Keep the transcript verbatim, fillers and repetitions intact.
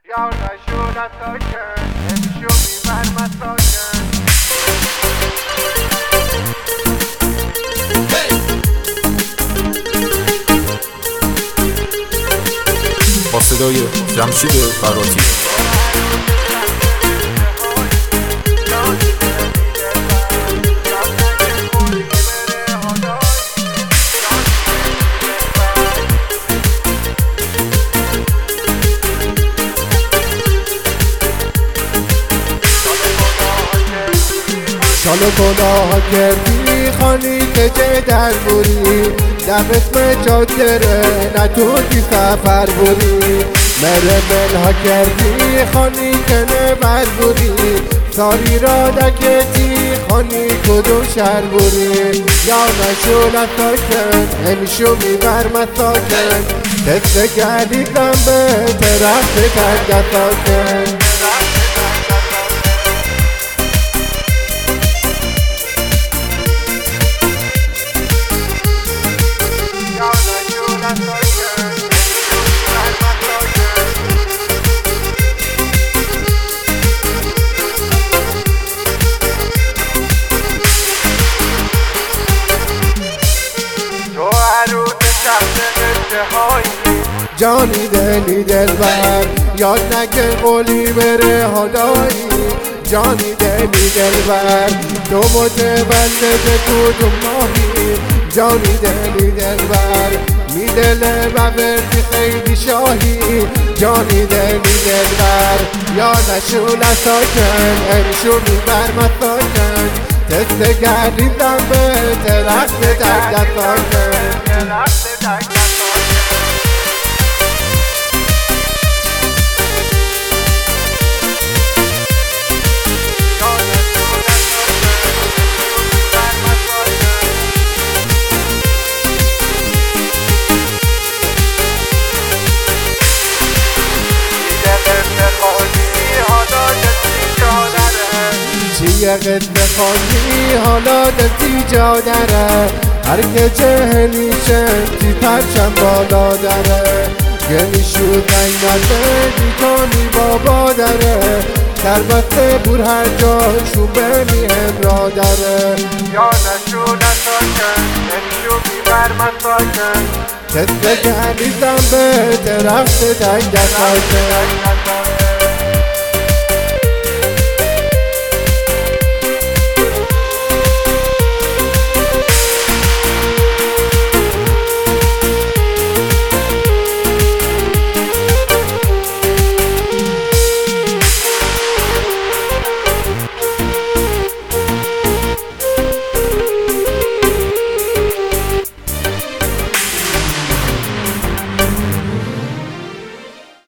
یار نشو نساکن نمیشو میبر مساکن با صدای جمشید فراتی. شال و گناه کردی خانی که چه در بوری در اسم چادره نتونی سفر بوری مره ملها کردی خانی که نبر بوری ساری را دکتی خانی کدوم شهر بوری یا نشو نساکن همیشو میبر مساکن تست کردی زنبه ترخت کرد ساکن جانی دلی دلبر یاد نکن قولی بره هدایی جانی دلی دلبر تو متولد کدوم ماهی جانی دلی دلبر میدله و بردی خیلی شاهی جانی دلی دلبر یا نشو نساکن امشو میبر مساکن تست کردی زنبه ترخت تک دستاکن چیه قد خواهی حالا دستی جا داره هر که جهلیشن تی پرچم بالا داره گلیشو زنگ نده دیتانی بابا داره در بسته بور هر جاشو بمی امرا داره یا نشو نساکن نمیشو میبر مساکن تست گلی زنبه درخت تنگ دستاکن